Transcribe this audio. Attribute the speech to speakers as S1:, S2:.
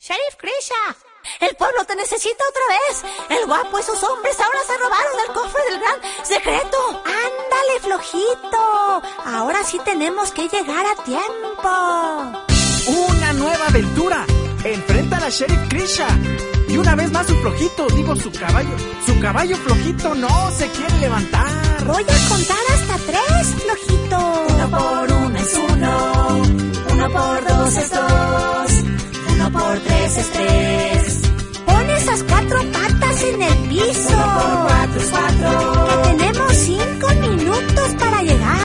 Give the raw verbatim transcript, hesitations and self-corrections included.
S1: Sheriff Krisha, el pueblo te necesita otra vez. El guapo y sus hombres ahora se robaron el cofre del gran secreto. Ándale, flojito. Ahora sí tenemos que llegar a tiempo.
S2: Una nueva aventura. Enfrenta a la Sheriff Krisha. Y una vez más su flojito, digo su caballo. Su caballo flojito no se quiere levantar.
S1: Voy a contar hasta tres, flojito.
S3: Uno por uno es uno. Uno por dos es dos.